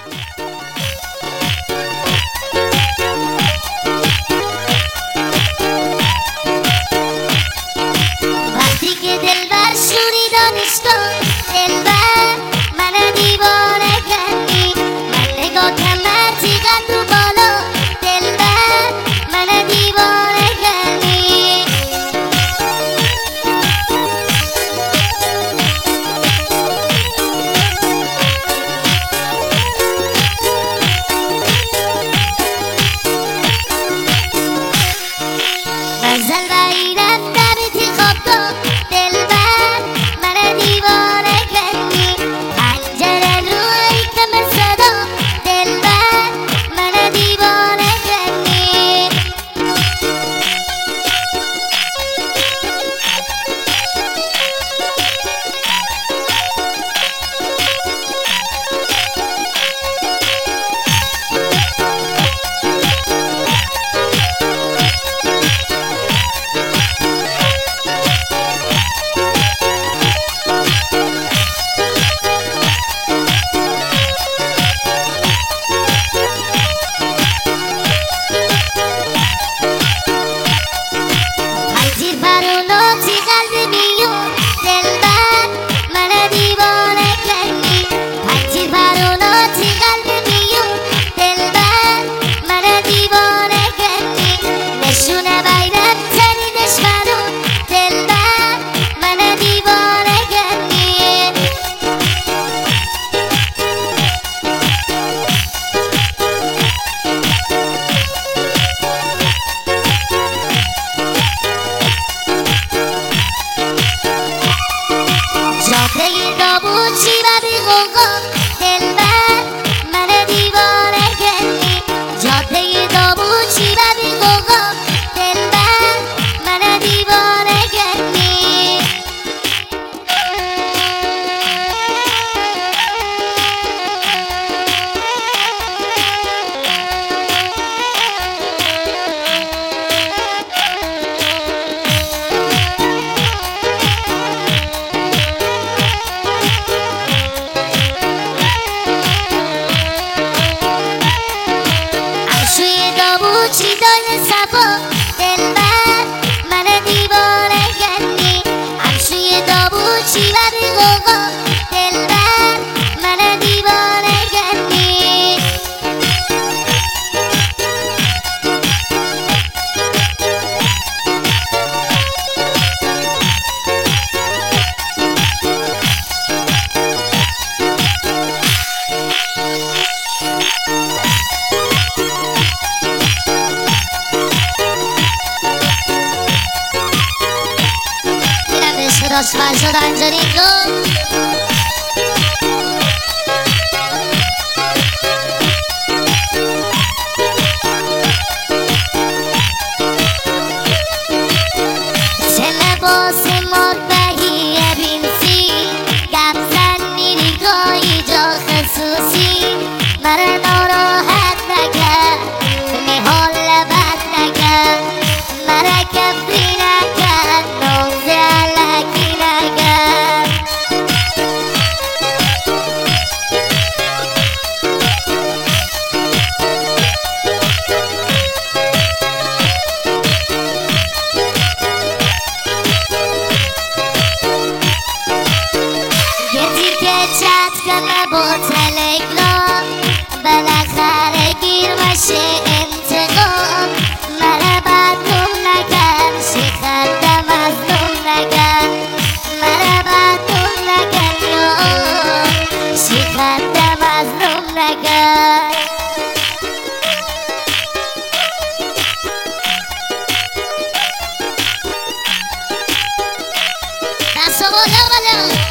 وقتی که دلبر شوری دانشگاه دلبر من دیوانه کردی من نگاه کمرتی قد و بالا دلبر من دیوانه کردی منزل رایی رفتم تی خوابگاه دلبر من دیوانه کردی پنجره روی کم صدا دلبر من دیوانه کردی پنجیر بروناتی قلب میون دلبر من دیوانه کردی پنجیر بروناتی قلب میون دلبر من دیوانه کردی نشونه باید تنیدش منون دلبر من دیوانه کردی جاده داوودچی و بی‌غوغا دلبر من دیوانه کردی جاده داوودچی و بی‌غوغا دلبر من دیوانه کردی عشوی داوودچی دای صفا دلبر من دیوانه کردی عشوی داوودچی و بی‌غوغا دلبر من دیوانه کردی میرم به عشق راست فرشاد انجانیکو چه لباس مطبعی بینسی گپ زنی نگاهی جا خصوصی مرا ناراحت نکرد نهال بد نکرد مرا کفری نکرد نوز علکی نکرد یه تیکه چت کنه با تلگرام بالاخره گیر باشه انتقام مرا بدنام نکرد شیخنده مظلوم نکرد مرا بدنام نکرد شیخنده مظلوم نکرد دست بالا بالا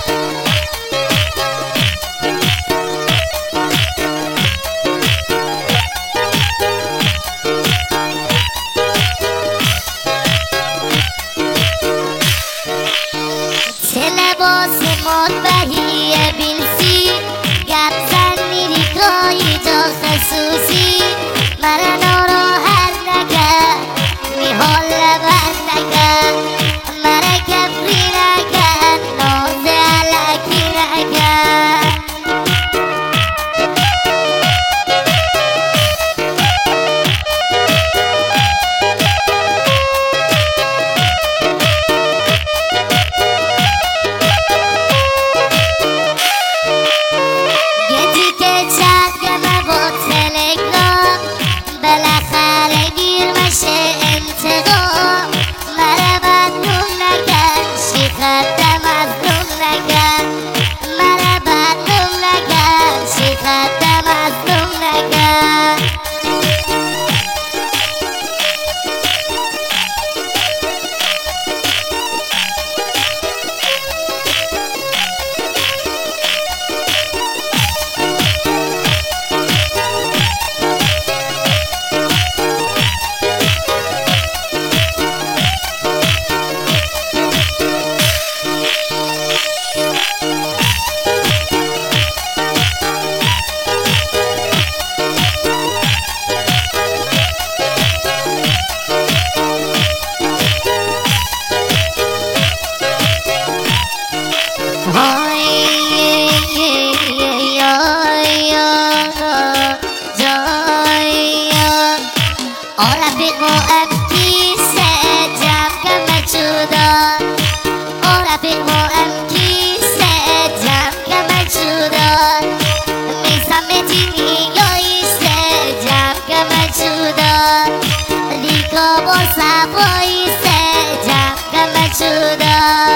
رفیق و امکیسه جمع کمه چودا رفیق و امکیسه جمع کمه چودا میسم تینی یایسه جمع کمه چودا لیکا با صفایسه جمع کمه چودا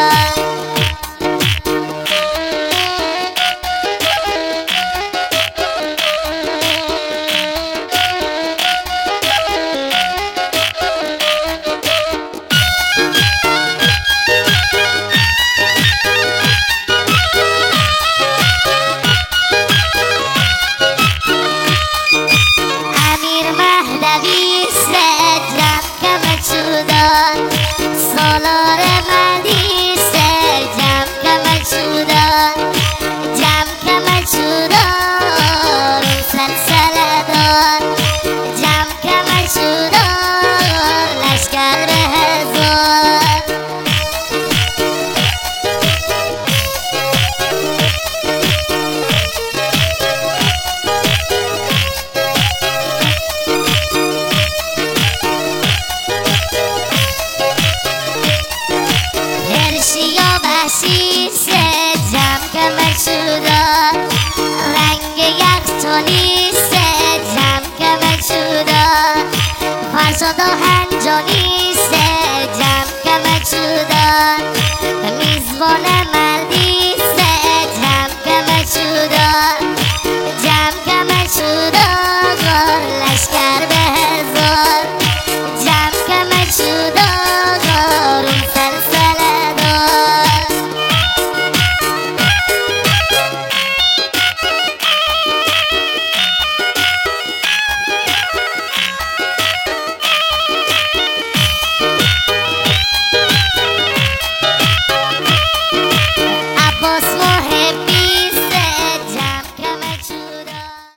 سالار مردی سر جمع کمه چودان جمع کمه چودان سلسله دار جمع کمه چودان لشکر به هزار شیسه جمع کمه چودان رنگ یخچالیسه جمع کمه چودان فرشاد و هنجانیسه جمع کمه چودان میزبان مردیسه جمع کمه چودان جمع کمه چودان